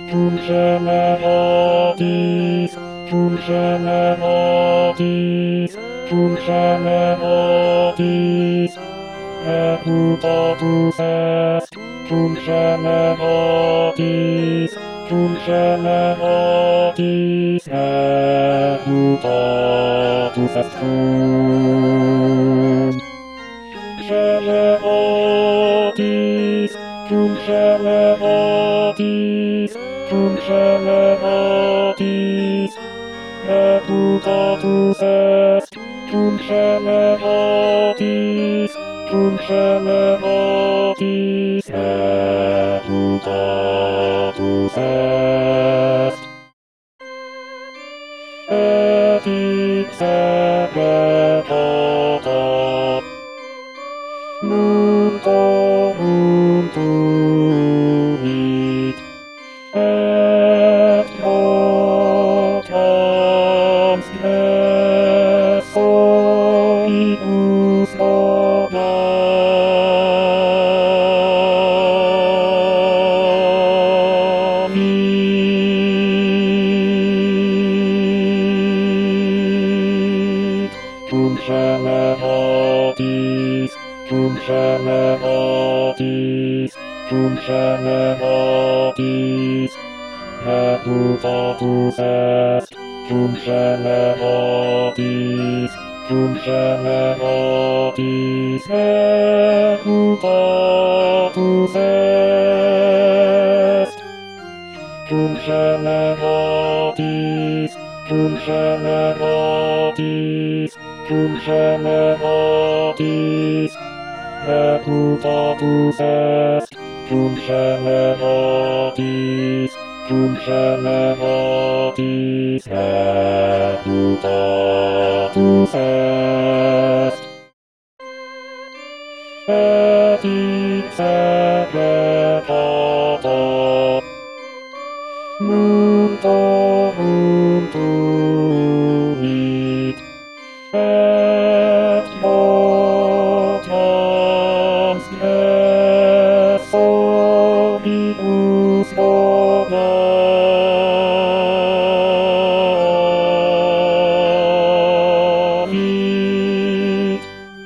cum generotis, cum generotis, cum generotis, reputatus est, cum generotis, cum generotis, reputatus est cum generotis, cum generotis, cum generotis, reputatus est, cum generotis, cum generotis, reputatus est. Et ipse repota, multo multuit, et potens nessoibus odavit, cum generotis, cum generotis, cum generotis, reputatus est, cum generotis, cum generotis, reputatus est, cum generotis, cum generotis, cum generotis, reputatus est, cum generotis, cum generotis, reputatus est. Et ipse repota, multo multuit, et potens nessoibus odavit,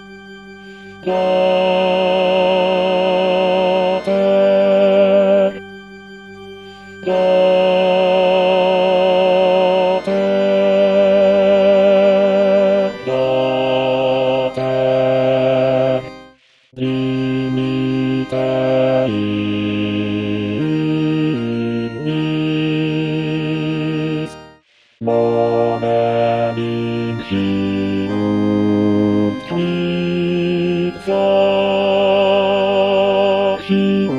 Dater, dimite ignis, monem infiunt quid faciunt.